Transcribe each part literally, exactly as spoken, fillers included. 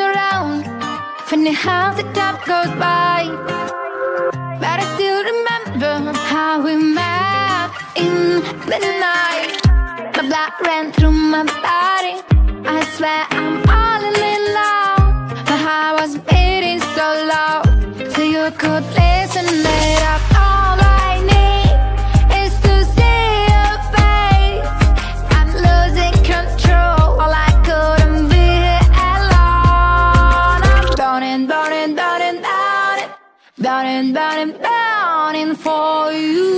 around. Funny how the time goes by, but I still remember how we met in the night. My blood ran through my body. I swear I'm all in love. My heart was beating so loud, so you could listen it up. All I need is to see your face. I'm losing control. All I couldn't be alone. I'm burning, burning, burning, burning, burning, burning, burning for you.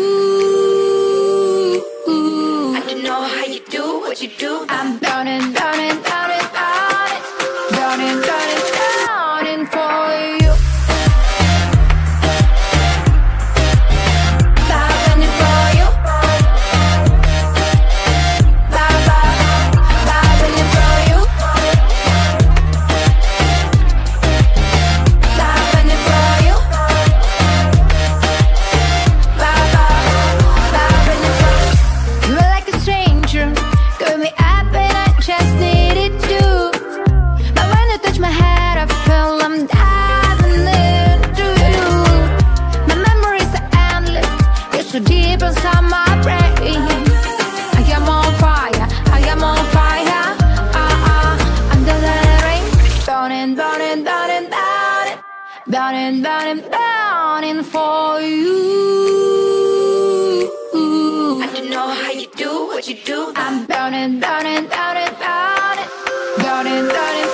I don't know how you do what you do. I'm burning, burning, burning, burning, burning, burning, burning for you. Burning for you. Burning for you. Burning for you. Burning for you. You were like a stranger, got me up and I just needed you. But when you touch my head, I feel I'm diving into you. My memories are endless, you're so deep inside my brain. I am on fire, I am on fire. Ah ah, under the rain, burning, burning, burning, burning, burning, burning, burning for you. I don't know how you do what you do. I'm burning, burning, burning, burning, burning, burning.